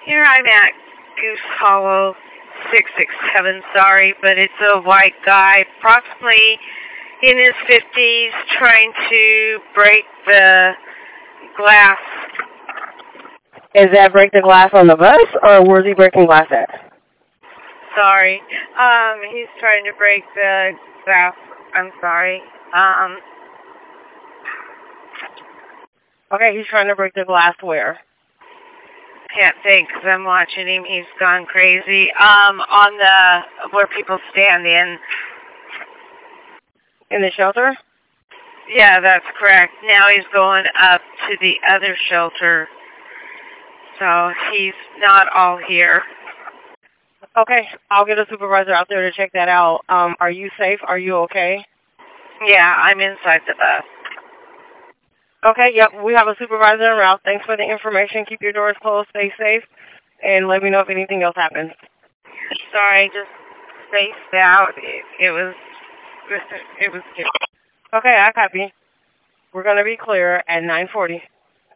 Here I'm at Goose Hollow 667, sorry, but it's a white guy, approximately in his 50s, trying to break the glass. Is that break the glass on the bus, or where's he breaking glass at? Sorry. He's trying to break the glass. I'm sorry. Okay, he's trying to break the glass where? Can't think 'cause I'm watching him. He's gone crazy. On the, where people stand in. In the shelter? Yeah, that's correct. Now he's going up to the other shelter. So he's not all here. Okay, I'll get a supervisor out there to check that out. Are you safe? Are you okay? Yeah, I'm inside the bus. Okay, yep, we have a supervisor en route. Thanks for the information. Keep your doors closed, stay safe, and let me know if anything else happens. Sorry, just spaced out. It was good. Okay, I copy. We're going to be clear at 9:40.